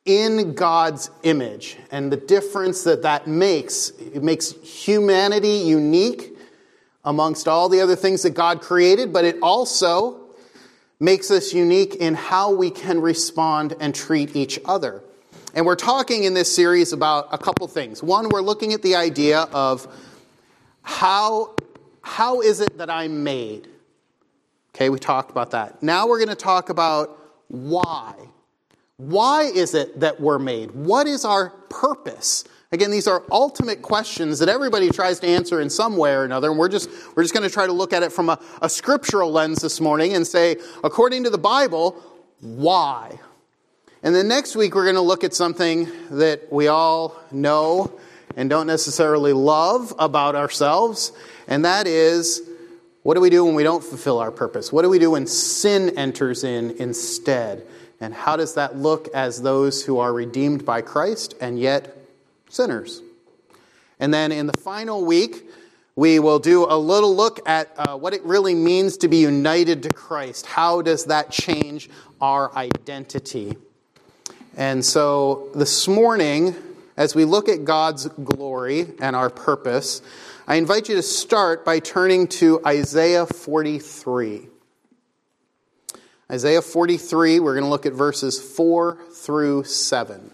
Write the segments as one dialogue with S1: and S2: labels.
S1: in God's image and the difference that makes. It makes humanity unique amongst all the other things that God created, but it also makes us unique in how we can respond and treat each other. And we're talking in this series about a couple things. One, we're looking at the idea of how is it that I'm made? Okay, we talked about that. Now we're going to talk about why. Why is it that we're made? What is our purpose? Again, these are ultimate questions that everybody tries to answer in some way or another, and we're just going to try to look at it from a scriptural lens this morning and say, according to the Bible, why? And then next week we're going to look at something that we all know and don't necessarily love about ourselves, and that is, what do we do when we don't fulfill our purpose? What do we do when sin enters in instead? And how does that look as those who are redeemed by Christ and yet sinners? And then in the final week, we will do a little look at what it really means to be united to Christ. How does that change our identity? And so this morning, as we look at God's glory and our purpose, I invite you to start by turning to Isaiah 43. Isaiah 43, we're going to look at verses 4 through 7.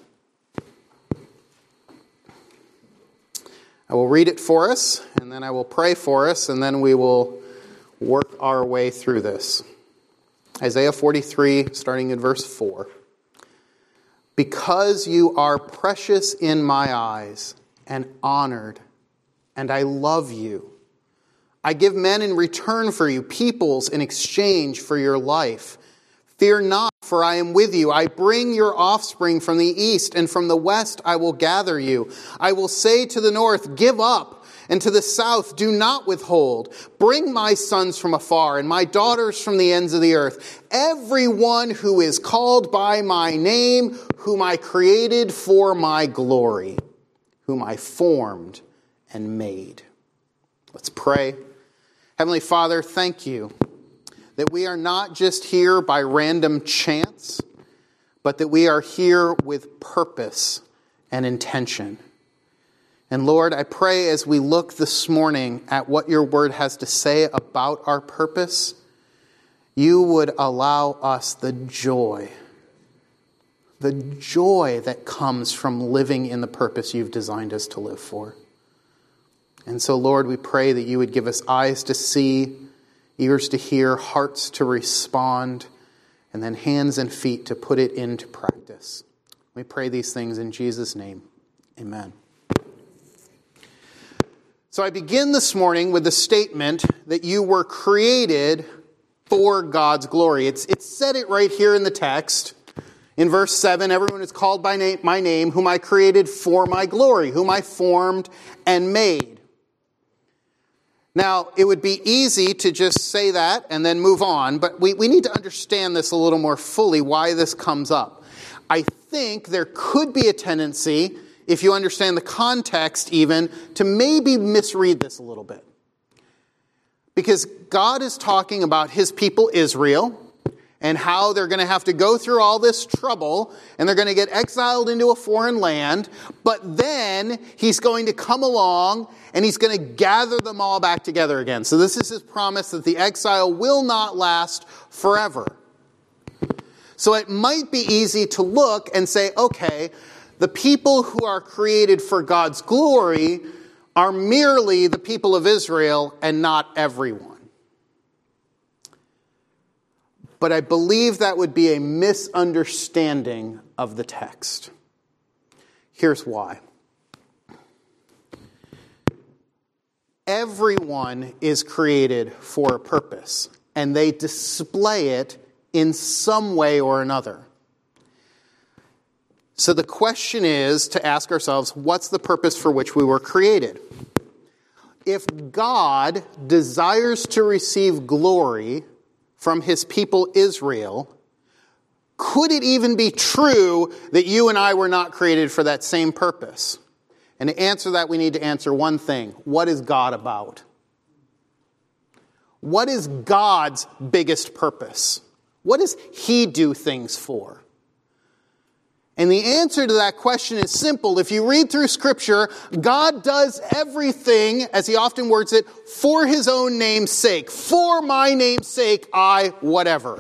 S1: I will read it for us, and then I will pray for us, and then we will work our way through this. Isaiah 43, starting in verse 4. Because you are precious in my eyes and honored, and I love you. I give men in return for you, peoples in exchange for your life. Fear not, for I am with you. I bring your offspring from the east, and from the west I will gather you. I will say to the north, give up, and to the south, do not withhold. Bring my sons from afar, and my daughters from the ends of the earth. Everyone who is called by my name, whom I created for my glory, whom I formed and made. Let's pray. Heavenly Father, thank you that we are not just here by random chance, but that we are here with purpose and intention. And Lord, I pray as we look this morning at what your word has to say about our purpose, you would allow us the joy that comes from living in the purpose you've designed us to live for. And so, Lord, we pray that you would give us eyes to see, ears to hear, hearts to respond, and then hands and feet to put it into practice. We pray these things in Jesus' name. Amen. So I begin this morning with the statement that you were created for God's glory. It's said it right here in the text. In verse 7, everyone is called by my name, whom I created for my glory, whom I formed and made. Now, it would be easy to just say that and then move on, but we need to understand this a little more fully, why this comes up. I think there could be a tendency, if you understand the context even, to maybe misread this a little bit. Because God is talking about his people Israel and how they're going to have to go through all this trouble and they're going to get exiled into a foreign land, but then he's going to come along and he's going to gather them all back together again. So this is his promise that the exile will not last forever. So it might be easy to look and say, okay, the people who are created for God's glory are merely the people of Israel and not everyone. But I believe that would be a misunderstanding of the text. Here's why. Everyone is created for a purpose, and they display it in some way or another. So the question is to ask ourselves, what's the purpose for which we were created? If God desires to receive glory from his people Israel, could it even be true that you and I were not created for that same purpose? And to answer that, we need to answer one thing. What is God about? What is God's biggest purpose? What does he do things for? And the answer to that question is simple. If you read through Scripture, God does everything, as he often words it, for his own name's sake. For my name's sake, whatever.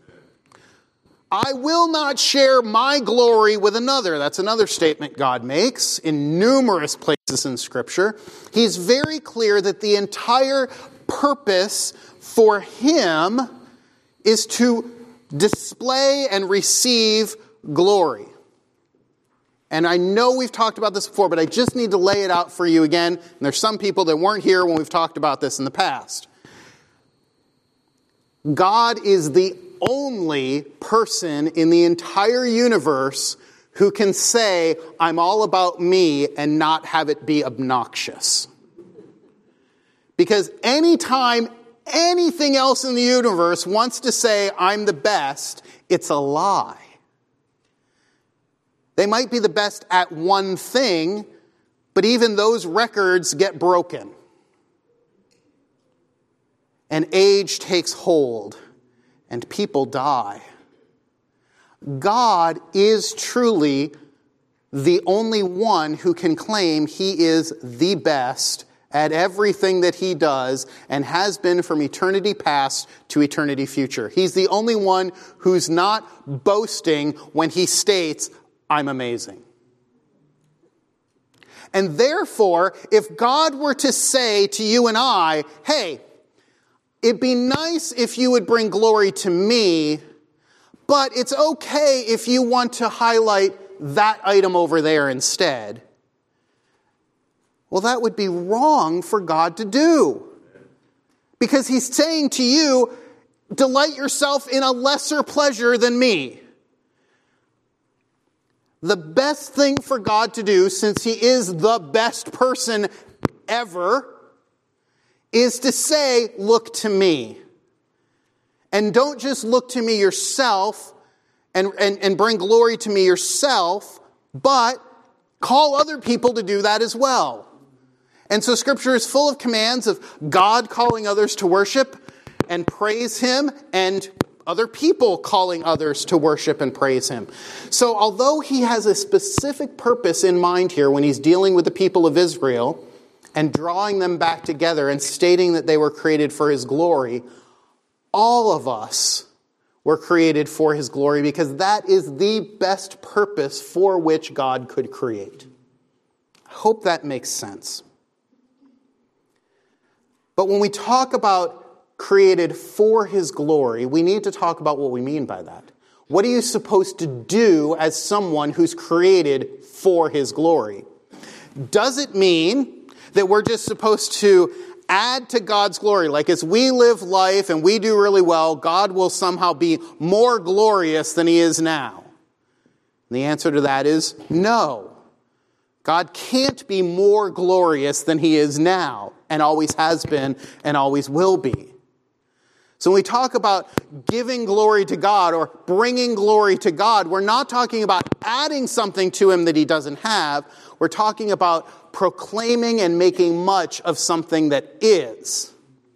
S1: I will not share my glory with another. That's another statement God makes in numerous places in Scripture. He's very clear that the entire purpose for him is to display and receive glory. And I know we've talked about this before, but I just need to lay it out for you again. And there's some people that weren't here when we've talked about this in the past. God is the only person in the entire universe who can say, I'm all about me, and not have it be obnoxious. Because anytime anything else in the universe wants to say, I'm the best, it's a lie. They might be the best at one thing, but even those records get broken. And age takes hold, and people die. God is truly the only one who can claim he is the best at everything that he does and has been from eternity past to eternity future. He's the only one who's not boasting when he states, I'm amazing. And therefore, if God were to say to you and I, hey, it'd be nice if you would bring glory to me, but it's okay if you want to highlight that item over there instead. Well, that would be wrong for God to do. Because he's saying to you, delight yourself in a lesser pleasure than me. The best thing for God to do, since he is the best person ever, is to say, look to me. And don't just look to me yourself and bring glory to me yourself, but call other people to do that as well. And so Scripture is full of commands of God calling others to worship and praise him, and other people calling others to worship and praise him. So although he has a specific purpose in mind here when he's dealing with the people of Israel and drawing them back together and stating that they were created for his glory, all of us were created for his glory because that is the best purpose for which God could create. I hope that makes sense. But when we talk about created for his glory, we need to talk about what we mean by that. What are you supposed to do as someone who's created for his glory? Does it mean that we're just supposed to add to God's glory? Like as we live life and we do really well, God will somehow be more glorious than he is now? And the answer to that is no. God can't be more glorious than he is now, and always has been and always will be. So when we talk about giving glory to God or bringing glory to God, we're not talking about adding something to him that he doesn't have. We're talking about proclaiming and making much of something that is.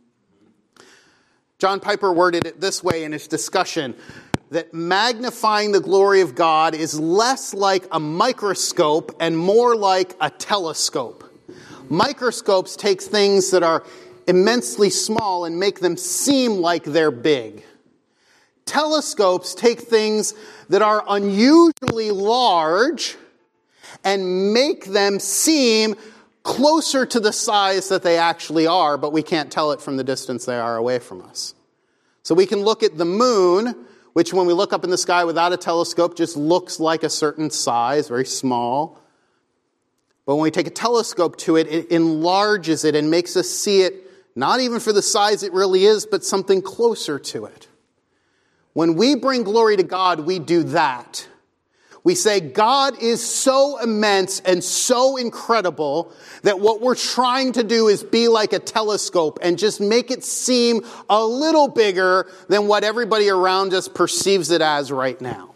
S1: John Piper worded it this way in his discussion, that magnifying the glory of God is less like a microscope and more like a telescope. Microscopes take things that are immensely small and make them seem like they're big. Telescopes take things that are unusually large and make them seem closer to the size that they actually are, but we can't tell it from the distance they are away from us. So we can look at the moon, which when we look up in the sky without a telescope just looks like a certain size, very small. But when we take a telescope to it, it enlarges it and makes us see it not even for the size it really is, but something closer to it. When we bring glory to God, we do that. We say God is so immense and so incredible that what we're trying to do is be like a telescope and just make it seem a little bigger than what everybody around us perceives it as right now.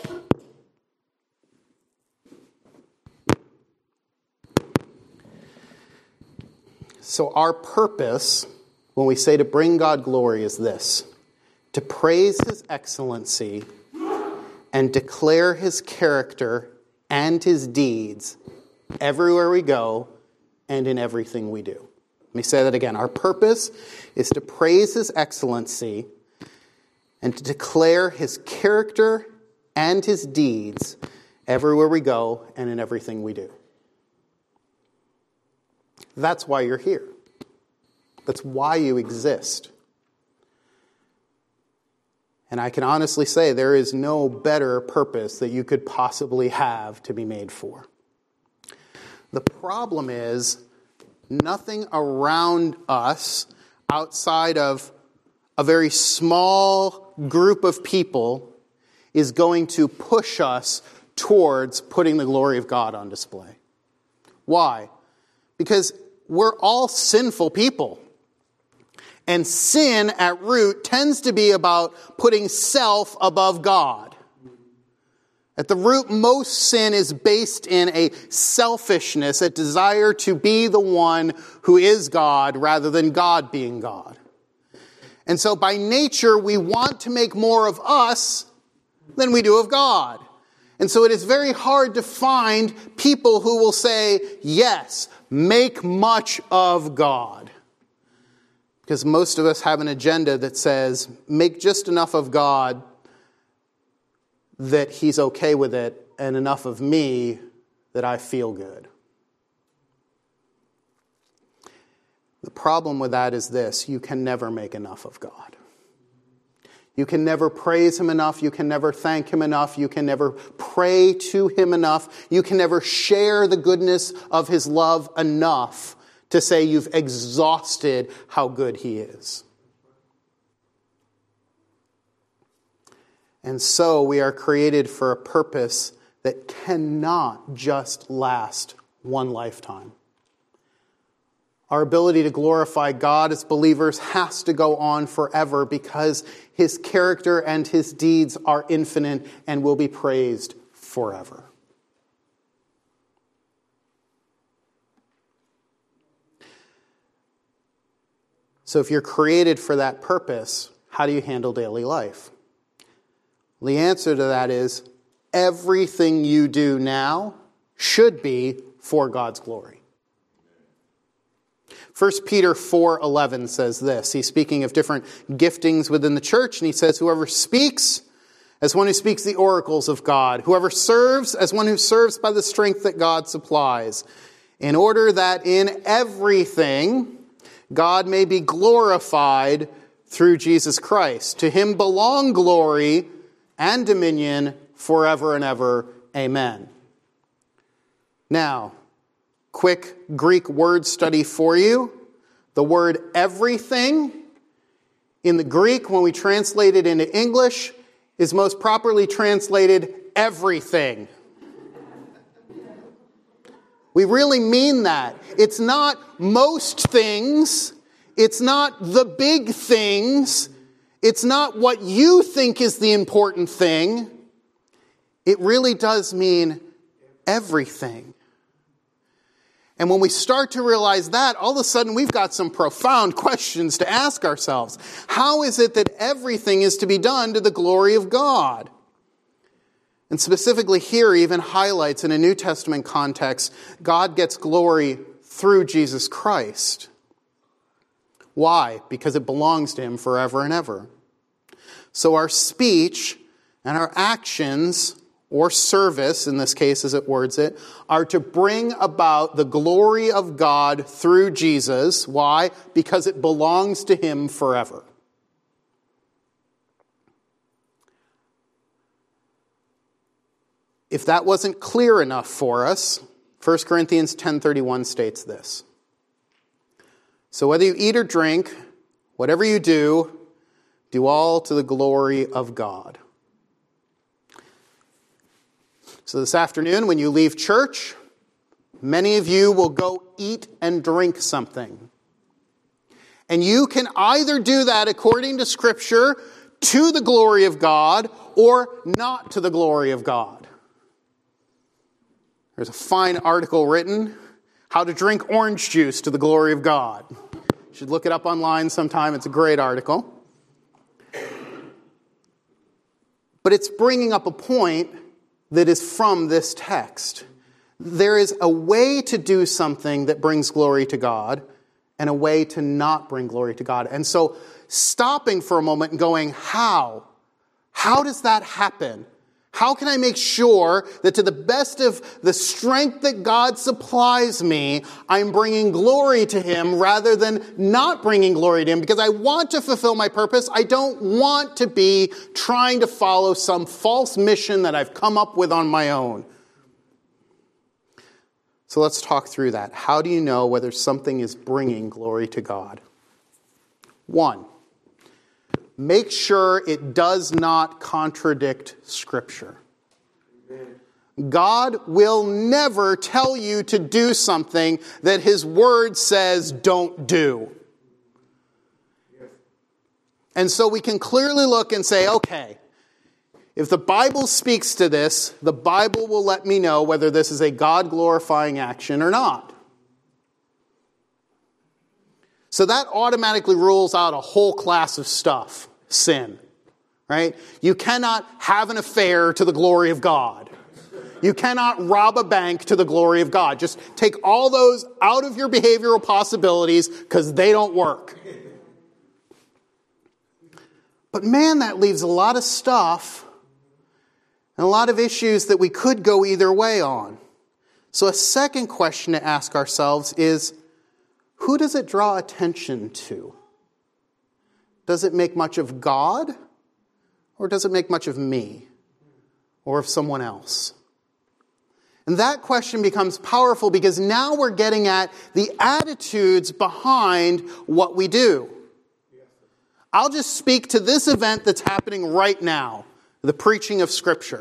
S1: So our purpose, when we say to bring God glory, is this: to praise his excellency and declare his character and his deeds everywhere we go and in everything we do. Let me say that again. Our purpose is to praise his excellency and to declare his character and his deeds everywhere we go and in everything we do. That's why you're here. That's why you exist. And I can honestly say there is no better purpose that you could possibly have to be made for. The problem is nothing around us outside of a very small group of people is going to push us towards putting the glory of God on display. Why? Because we're all sinful people. And sin at root tends to be about putting self above God. At the root, most sin is based in a selfishness, a desire to be the one who is God rather than God being God. And so by nature, we want to make more of us than we do of God. And so it is very hard to find people who will say, yes, make much of God. Because most of us have an agenda that says, make just enough of God that he's okay with it, and enough of me that I feel good. The problem with that is this: you can never make enough of God. You can never praise him enough. You can never thank him enough. You can never pray to him enough. You can never share the goodness of his love enough to say you've exhausted how good he is. And so we are created for a purpose that cannot just last one lifetime. Our ability to glorify God as believers has to go on forever because his character and his deeds are infinite and will be praised forever. So if you're created for that purpose, how do you handle daily life? The answer to that is everything you do now should be for God's glory. 1 Peter 4:11 says this. He's speaking of different giftings within the church, and he says, whoever speaks as one who speaks the oracles of God, whoever serves as one who serves by the strength that God supplies, in order that in everything God may be glorified through Jesus Christ. To him belong glory and dominion forever and ever. Amen. Now, quick Greek word study for you. The word everything in the Greek, when we translate it into English, is most properly translated everything. We really mean that. It's not most things. It's not the big things. It's not what you think is the important thing. It really does mean everything. And when we start to realize that, all of a sudden we've got some profound questions to ask ourselves. How is it that everything is to be done to the glory of God? And specifically here, he even highlights in a New Testament context, God gets glory through Jesus Christ. Why? Because it belongs to him forever and ever. So our speech and our actions, or service, in this case as it words it, are to bring about the glory of God through Jesus. Why? Because it belongs to him forever. If that wasn't clear enough for us, 1 Corinthians 10:31 states this. So whether you eat or drink, whatever you do all to the glory of God. So this afternoon, when you leave church, many of you will go eat and drink something. And you can either do that according to Scripture to the glory of God or not to the glory of God. There's a fine article written, How to Drink Orange Juice to the Glory of God. You should look it up online sometime. It's a great article. But it's bringing up a point that is from this text. There is a way to do something that brings glory to God and a way to not bring glory to God. And so stopping for a moment and going, how? How does that happen? How can I make sure that to the best of the strength that God supplies me, I'm bringing glory to Him rather than not bringing glory to Him? Because I want to fulfill my purpose. I don't want to be trying to follow some false mission that I've come up with on my own. So let's talk through that. How do you know whether something is bringing glory to God? 1, make sure it does not contradict Scripture. God will never tell you to do something that His Word says don't do. And so we can clearly look and say, okay, if the Bible speaks to this, the Bible will let me know whether this is a God-glorifying action or not. So that automatically rules out a whole class of stuff. Sin, right? You cannot have an affair to the glory of God. You cannot rob a bank to the glory of God. Just take all those out of your behavioral possibilities because they don't work. But man, that leaves a lot of stuff and a lot of issues that we could go either way on. So a second question to ask ourselves is, who does it draw attention to? Does it make much of God? Or does it make much of me? Or of someone else? And that question becomes powerful because now we're getting at the attitudes behind what we do. I'll just speak to this event that's happening right now, the preaching of Scripture.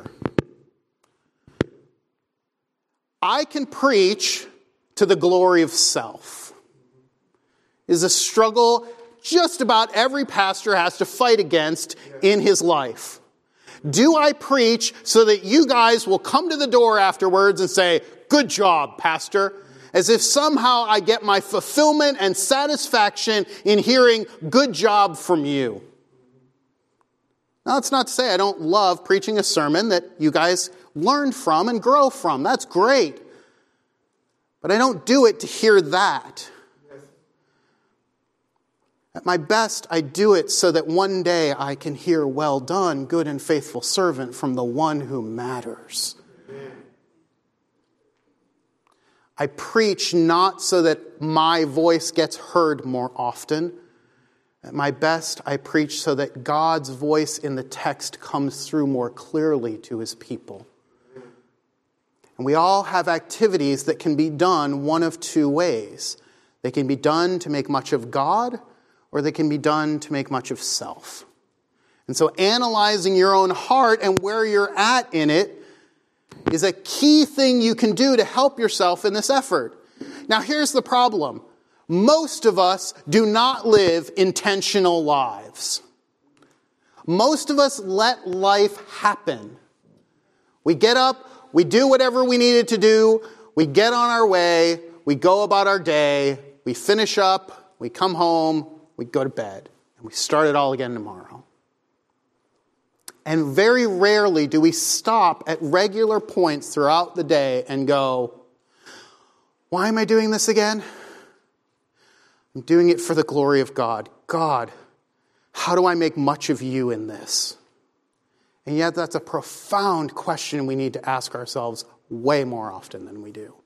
S1: I can preach to the glory of self. It is a struggle just about every pastor has to fight against in his life. Do I preach so that you guys will come to the door afterwards and say, "Good job, Pastor," as if somehow I get my fulfillment and satisfaction in hearing "good job" from you? Now, that's not to say I don't love preaching a sermon that you guys learn from and grow from. That's great. But I don't do it to hear that. At my best, I do it so that one day I can hear, "Well done, good and faithful servant," from the one who matters. I preach not so that my voice gets heard more often. At my best, I preach so that God's voice in the text comes through more clearly to His people. And we all have activities that can be done one of two ways. They can be done to make much of God, or they can be done to make much of self. And so analyzing your own heart and where you're at in it is a key thing you can do to help yourself in this effort. Now here's the problem. Most of us do not live intentional lives. Most of us let life happen. We get up, we do whatever we needed to do, we get on our way, we go about our day, we finish up, we come home, we go to bed, and we start it all again tomorrow. And very rarely do we stop at regular points throughout the day and go, "Why am I doing this again? I'm doing it for the glory of God. God, how do I make much of you in this?" And yet that's a profound question we need to ask ourselves way more often than we do.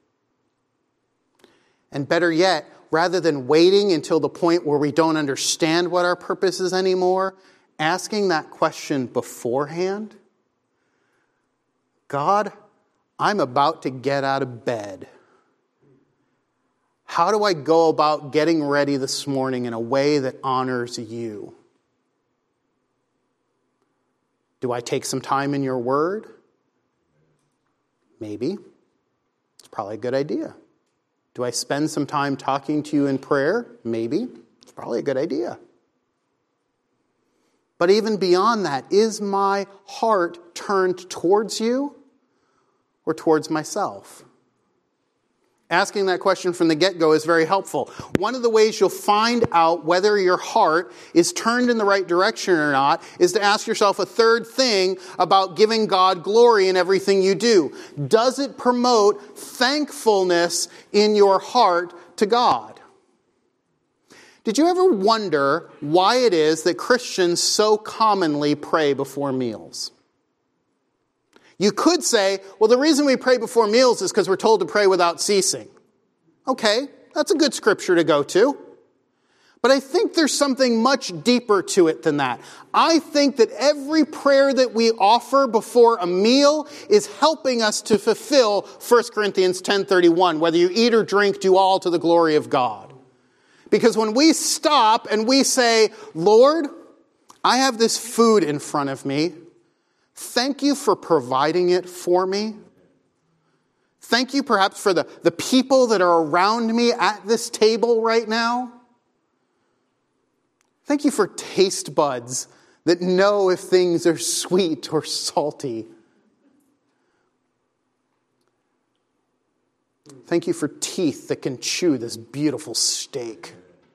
S1: And better yet, rather than waiting until the point where we don't understand what our purpose is anymore, asking that question beforehand. God, I'm about to get out of bed. How do I go about getting ready this morning in a way that honors you? Do I take some time in your word? Maybe. It's probably a good idea. Do I spend some time talking to you in prayer? Maybe. It's probably a good idea. But even beyond that, is my heart turned towards you or towards myself? Asking that question from the get-go is very helpful. One of the ways you'll find out whether your heart is turned in the right direction or not is to ask yourself a third thing about giving God glory in everything you do. Does it promote thankfulness in your heart to God? Did you ever wonder why it is that Christians so commonly pray before meals? You could say, well, the reason we pray before meals is because we're told to pray without ceasing. Okay, that's a good scripture to go to. But I think there's something much deeper to it than that. I think that every prayer that we offer before a meal is helping us to fulfill 1 Corinthians 10:31. Whether you eat or drink, do all to the glory of God. Because when we stop and we say, Lord, I have this food in front of me. Thank you for providing it for me. Thank you perhaps for the people that are around me at this table right now. Thank you for taste buds that know if things are sweet or salty. Thank you for teeth that can chew this beautiful steak.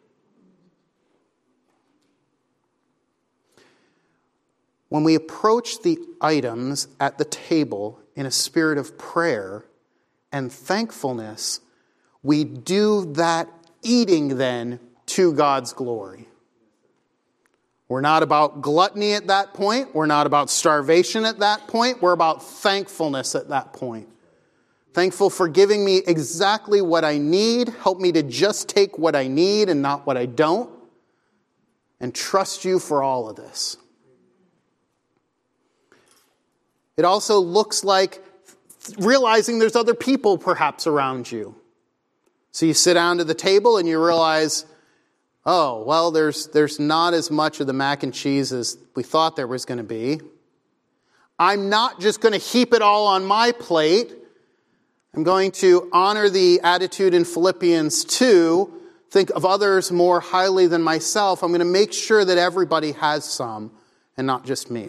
S1: When we approach the items at the table in a spirit of prayer and thankfulness, we do that eating then to God's glory. We're not about gluttony at that point. We're not about starvation at that point. We're about thankfulness at that point. Thankful for giving me exactly what I need. Help me to just take what I need and not what I don't. And trust you for all of this. It also looks like realizing there's other people perhaps around you. So you sit down to the table and you realize, oh, well, there's not as much of the mac and cheese as we thought there was going to be. I'm not just going to heap it all on my plate. I'm going to honor the attitude in Philippians 2, think of others more highly than myself. I'm going to make sure that everybody has some and not just me.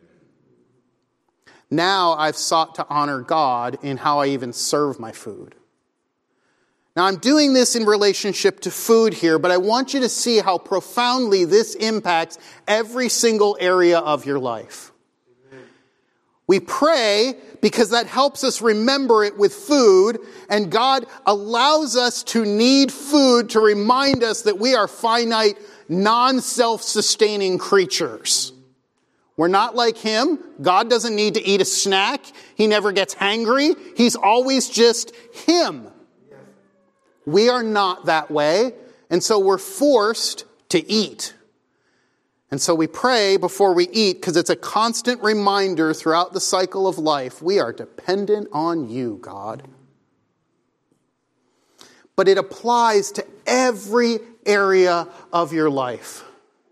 S1: Now I've sought to honor God in how I even serve my food. Now I'm doing this in relationship to food here, but I want you to see how profoundly this impacts every single area of your life. We pray because that helps us remember it with food, and God allows us to need food to remind us that we are finite, non-self-sustaining creatures. We're not like Him. God doesn't need to eat a snack. He never gets hangry. He's always just Him. We are not that way, and so we're forced to eat. And so we pray before we eat because it's a constant reminder throughout the cycle of life. We are dependent on you, God. But it applies to every area of your life.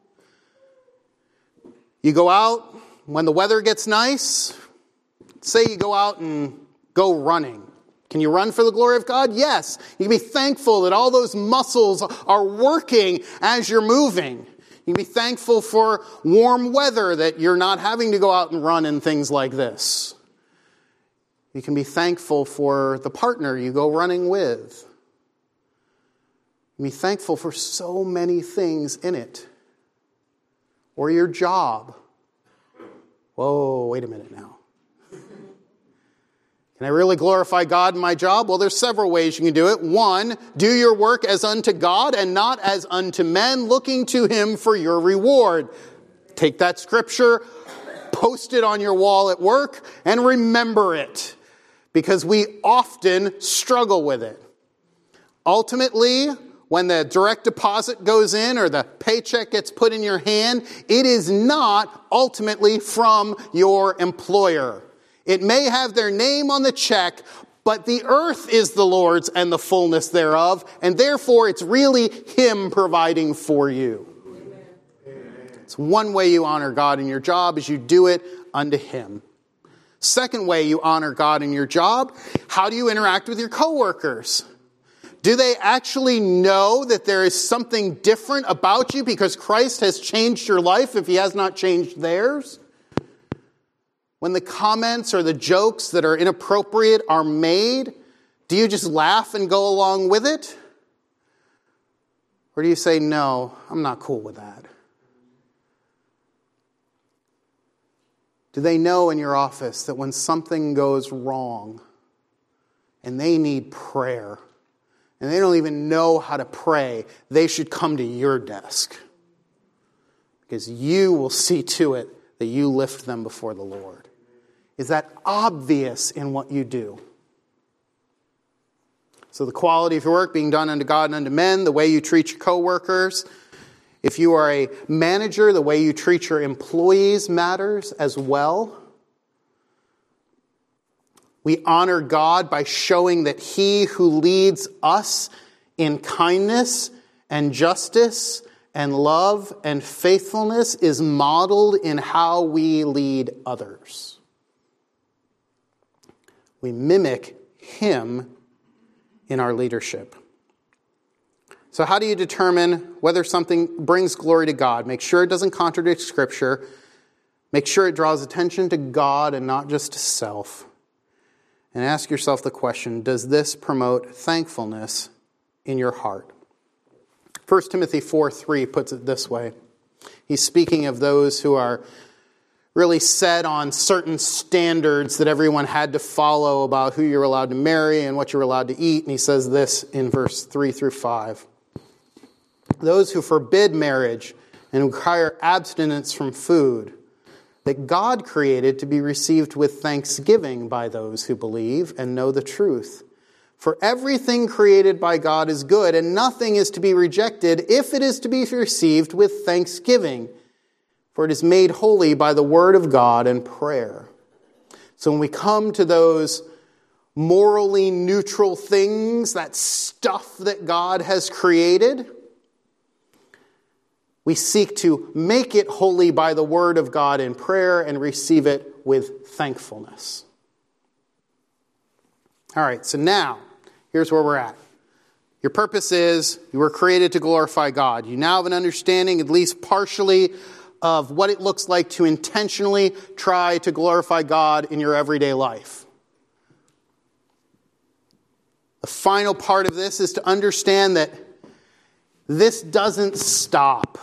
S1: You go out when the weather gets nice. Say you go out and go running. Can you run for the glory of God? Yes. You can be thankful that all those muscles are working as you're moving. You can be thankful for warm weather, that you're not having to go out and run and things like this. You can be thankful for the partner you go running with. You can be thankful for so many things in it. Or your job. Whoa, wait a minute now. Can I really glorify God in my job? Well, there's several ways you can do it. One, do your work as unto God and not as unto men, looking to Him for your reward. Take that scripture, post it on your wall at work, and remember it. Because we often struggle with it. Ultimately, when the direct deposit goes in or the paycheck gets put in your hand, it is not ultimately from your employer. It may have their name on the check, but the earth is the Lord's and the fullness thereof, and therefore it's really Him providing for you. Amen. It's one way you honor God in your job is you do it unto Him. Second way you honor God in your job, how do you interact with your coworkers? Do they actually know that there is something different about you because Christ has changed your life if He has not changed theirs? When the comments or the jokes that are inappropriate are made, Do you just laugh and go along with it? Or do you say, no, I'm not cool with that? Do they know in your office that when something goes wrong and they need prayer and they don't even know how to pray, they should come to your desk? Because you will see to it that you lift them before the Lord. Is that obvious in what you do? So the quality of your work being done unto God and unto men, the way you treat your coworkers. If you are a manager, the way you treat your employees matters as well. We honor God by showing that He who leads us in kindness and justice and love and faithfulness is modeled in how we lead others. We mimic Him in our leadership. So how do you determine whether something brings glory to God? Make sure it doesn't contradict Scripture. Make sure it draws attention to God and not just to self. And ask yourself the question, does this promote thankfulness in your heart? 1 Timothy 4:3 puts it this way. He's speaking of those who are really set on certain standards that everyone had to follow about who you're allowed to marry and what you're allowed to eat. And he says this in verse 3 through 5. Those who forbid marriage and require abstinence from food that God created to be received with thanksgiving by those who believe and know the truth. For everything created by God is good, and nothing is to be rejected if it is to be received with thanksgiving. For it is made holy by the word of God and prayer. So when we come to those morally neutral things, that stuff that God has created, we seek to make it holy by the word of God in prayer and receive it with thankfulness. All right, so now, here's where we're at. Your purpose is you were created to glorify God. You now have an understanding, at least partially, of what it looks like to intentionally try to glorify God in your everyday life. The final part of this is to understand that this doesn't stop.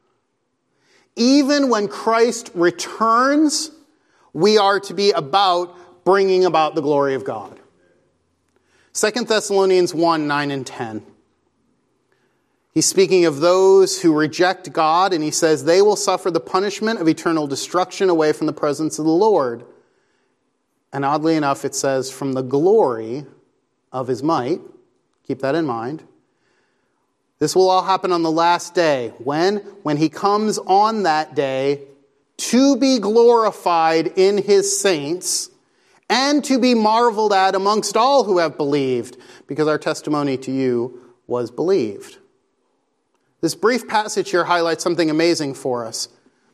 S1: Even when Christ returns, we are to be about bringing about the glory of God. 2 Thessalonians 1, 9 and 10. He's speaking of those who reject God, and he says they will suffer the punishment of eternal destruction away from the presence of the Lord. And oddly enough, it says from the glory of his might. Keep that in mind. This will all happen on the last day. When? When he comes on that day to be glorified in his saints and to be marveled at amongst all who have believed, because our testimony to you was believed. This brief passage here highlights something amazing for us.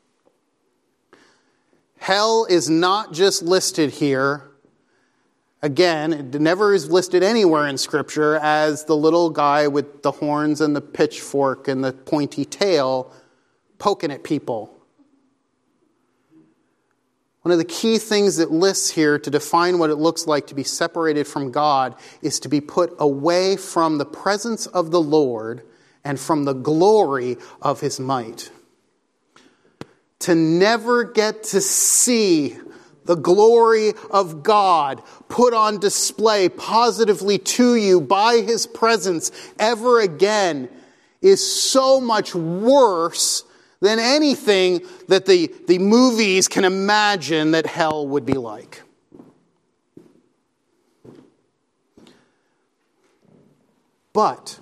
S1: Hell is not just listed here. Again, it never is listed anywhere in Scripture as the little guy with the horns and the pitchfork and the pointy tail poking at people. One of the key things that lists here to define what it looks like to be separated from God is to be put away from the presence of the Lord and from the glory of his might. To never get to see the glory of God put on display positively to you by his presence ever again is so much worse than anything that the movies can imagine that hell would be like. But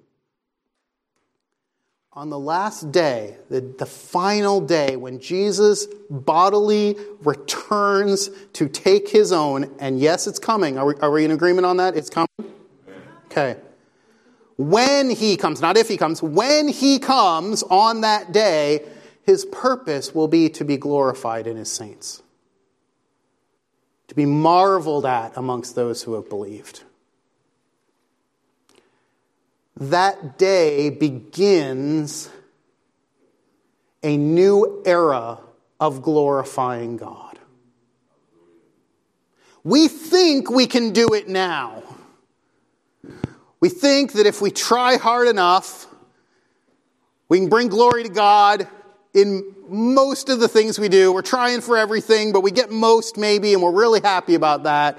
S1: on the last day, the final day, when Jesus bodily returns to take his own, and yes, it's coming. Are we in agreement on that? It's coming? Okay. When he comes, not if he comes, when he comes on that day, his purpose will be to be glorified in his saints. To be marveled at amongst those who have believed. That day begins a new era of glorifying God. We think we can do it now. We think that if we try hard enough, we can bring glory to God in most of the things we do. We're trying for everything, but we get most maybe, and we're really happy about that.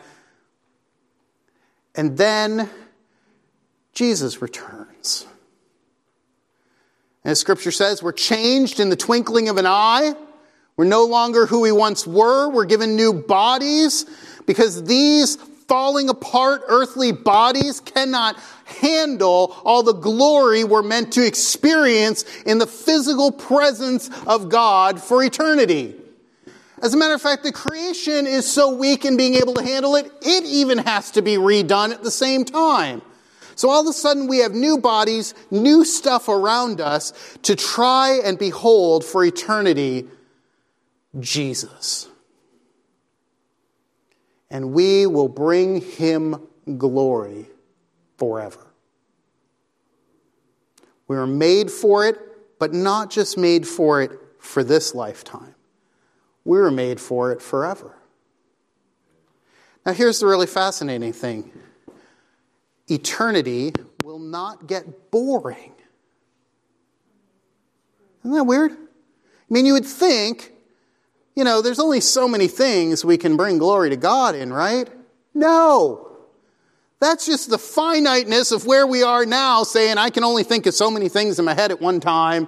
S1: And then Jesus returns. And as Scripture says, we're changed in the twinkling of an eye. We're no longer who we once were. We're given new bodies because these falling apart earthly bodies cannot handle all the glory we're meant to experience in the physical presence of God for eternity. As a matter of fact, the creation is so weak in being able to handle it, it even has to be redone at the same time. So all of a sudden we have new bodies, new stuff around us to try and behold for eternity Jesus. And we will bring him glory forever. We are made for it, but not just made for it for this lifetime. We were made for it forever. Now here's the really fascinating thing. Eternity will not get boring. Isn't that weird? I mean, you would think, there's only so many things we can bring glory to God in, right? No. That's just the finiteness of where we are now, saying I can only think of so many things in my head at one time.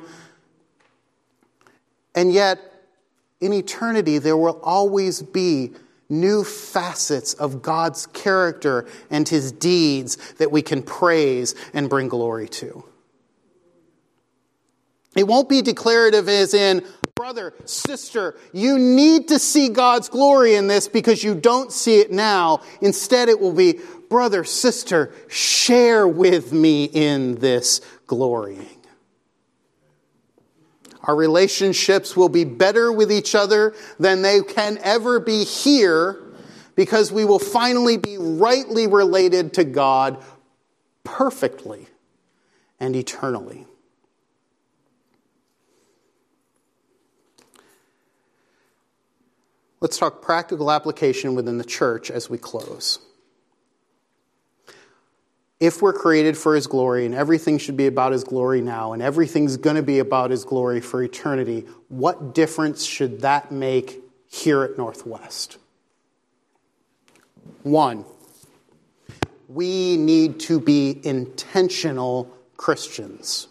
S1: And yet, in eternity, there will always be new facets of God's character and his deeds that we can praise and bring glory to. It won't be declarative as in, brother, sister, you need to see God's glory in this because you don't see it now. Instead, it will be, brother, sister, share with me in this glorying. Our relationships will be better with each other than they can ever be here because we will finally be rightly related to God perfectly and eternally. Let's talk practical application within the church as we close. If we're created for his glory and everything should be about his glory now and everything's going to be about his glory for eternity, what difference should that make here at Northwest? 1, we need to be intentional Christians.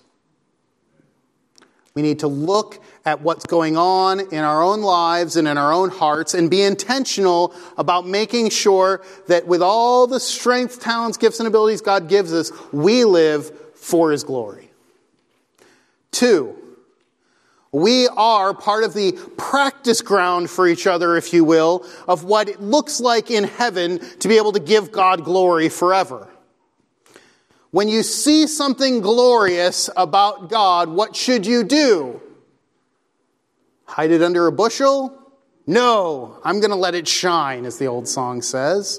S1: We need to look at what's going on in our own lives and in our own hearts and be intentional about making sure that with all the strengths, talents, gifts, and abilities God gives us, we live for his glory. 2, we are part of the practice ground for each other, if you will, of what it looks like in heaven to be able to give God glory forever. When you see something glorious about God, what should you do? Hide it under a bushel? No, I'm going to let it shine, as the old song says.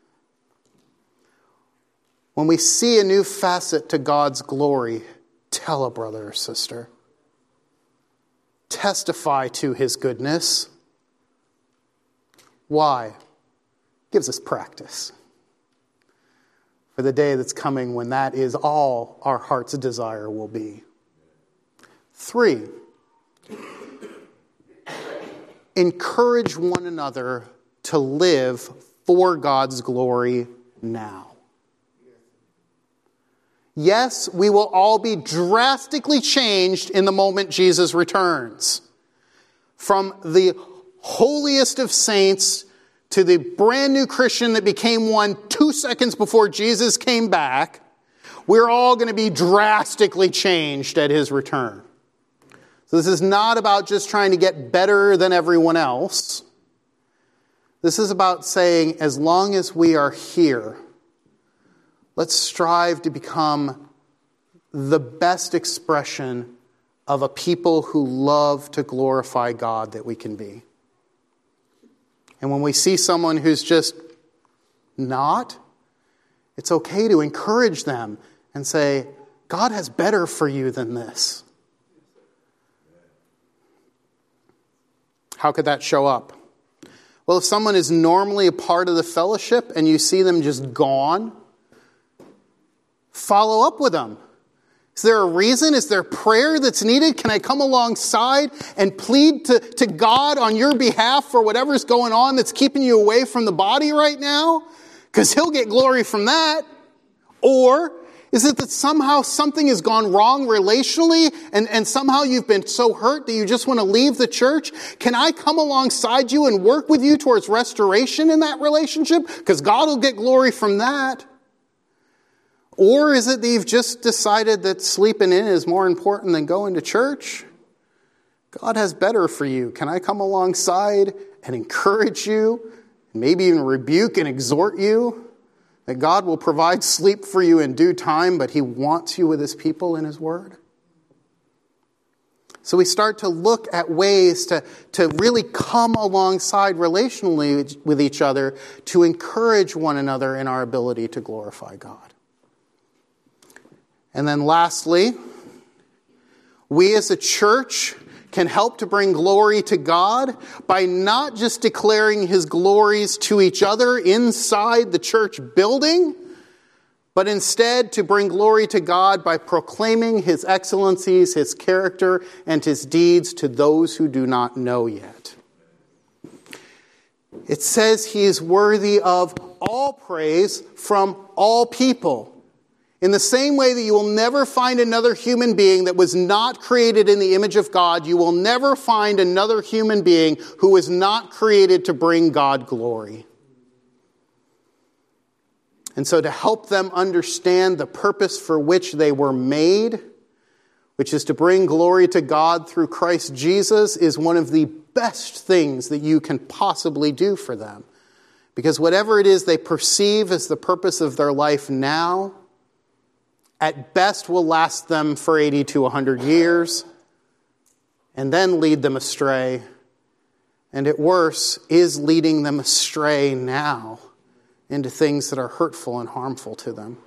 S1: When we see a new facet to God's glory, tell a brother or sister. Testify to his goodness. Why? Gives us practice for the day that's coming when that is all our heart's desire will be. 3, encourage one another to live for God's glory now. Yes, we will all be drastically changed in the moment Jesus returns. From the holiest of saints to the brand new Christian that became one 2 seconds before Jesus came back, we're all going to be drastically changed at his return. So this is not about just trying to get better than everyone else. This is about saying, as long as we are here, let's strive to become the best expression of a people who love to glorify God that we can be. And when we see someone who's just not, it's okay to encourage them and say, God has better for you than this. How could that show up? Well, if someone is normally a part of the fellowship and you see them just gone, follow up with them? Is there a reason? Is there prayer that's needed? Can I come alongside and plead to God on your behalf for whatever's going on that's keeping you away from the body right now? Because he'll get glory from that. Or is it that somehow something has gone wrong relationally and somehow you've been so hurt that you just want to leave the church? Can I come alongside you and work with you towards restoration in that relationship? Because God will get glory from that. Or is it that you've just decided that sleeping in is more important than going to church? God has better for you. Can I come alongside and encourage you, maybe even rebuke and exhort you that God will provide sleep for you in due time, but he wants you with his people in his word? So we start to look at ways to really come alongside relationally with each other to encourage one another in our ability to glorify God. And then lastly, we as a church can help to bring glory to God by not just declaring his glories to each other inside the church building, but instead to bring glory to God by proclaiming his excellencies, his character, and his deeds to those who do not know yet. It says he is worthy of all praise from all people. In the same way that you will never find another human being that was not created in the image of God, you will never find another human being who was not created to bring God glory. And so to help them understand the purpose for which they were made, which is to bring glory to God through Christ Jesus, is one of the best things that you can possibly do for them. Because whatever it is they perceive as the purpose of their life now, at best will last them for 80 to 100 years, and then lead them astray. And at worst, is leading them astray now into things that are hurtful and harmful to them.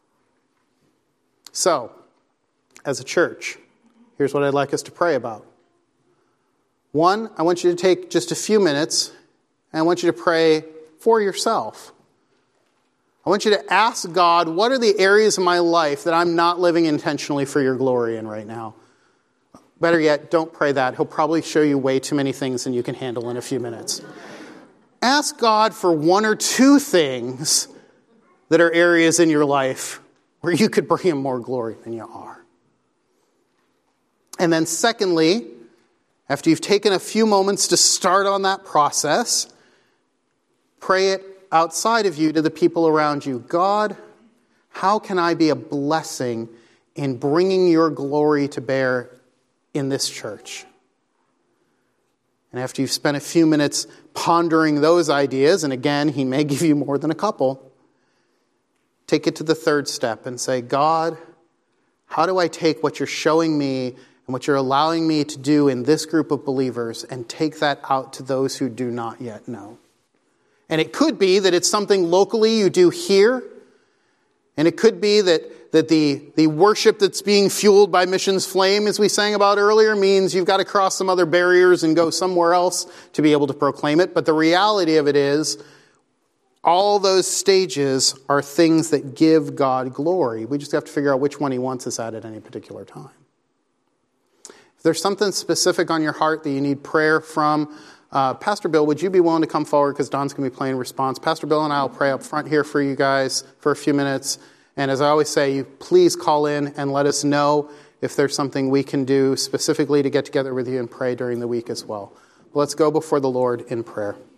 S1: So, as a church, here's what I'd like us to pray about. One, I want you to take just a few minutes, and I want you to pray for yourself. I want you to ask God, what are the areas of my life that I'm not living intentionally for your glory in right now? Better yet, don't pray that. He'll probably show you way too many things than you can handle in a few minutes. Ask God for one or two things that are areas in your life where you could bring him more glory than you are. And then secondly, after you've taken a few moments to start on that process, pray it outside of you to the people around you. God, how can I be a blessing in bringing your glory to bear in this church? And after you've spent a few minutes pondering those ideas, and again, he may give you more than a couple, take it to the third step and say, God, how do I take what you're showing me and what you're allowing me to do in this group of believers and take that out to those who do not yet know? And it could be that it's something locally you do here. And it could be that the worship that's being fueled by Missions Flame, as we sang about earlier, means you've got to cross some other barriers and go somewhere else to be able to proclaim it. But the reality of it is, all those stages are things that give God glory. We just have to figure out which one he wants us at any particular time. If there's something specific on your heart that you need prayer from, Pastor Bill, would you be willing to come forward because Don's going to be playing response? Pastor Bill and I will pray up front here for you guys for a few minutes. And as I always say, you please call in and let us know if there's something we can do specifically to get together with you and pray during the week as well. Let's go before the Lord in prayer.